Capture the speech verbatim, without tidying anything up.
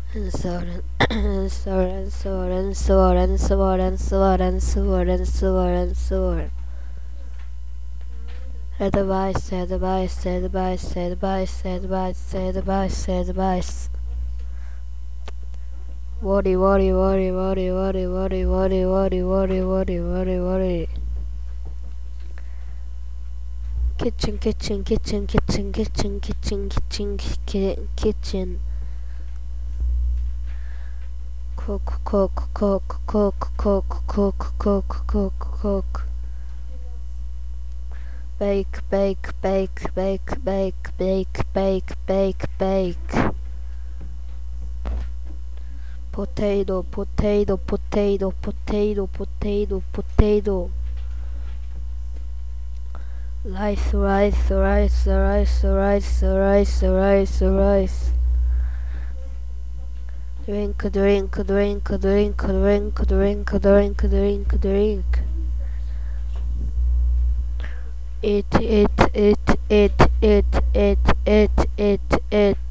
and so on and so on and so on and so on and so on and so on and so on and so on and so on. Advice, advice, advice, advice, advice, advice, advice. Worry, worry, worry, worry, worry, worry, worry, worry, worry, worry, worry, worry. Kitchen, kitchen, kitchen, kitchen, kitchen, kitchen, kitchen, kitchen. Cook, cook, cook, cook, cook, cook, cook, cook, cook. Bake, bake, bake, bake, bake, bake, bake, bake, bake. Potato, potato, potato, potato, potato, potato. Rice, rice, rice, rice, rice, rice, rice, rice. Drink, drink, drink, drink, drink, drink, drink, drink, drink. Eat, eat, eat, eat, eat, eat, eat, eat, eat.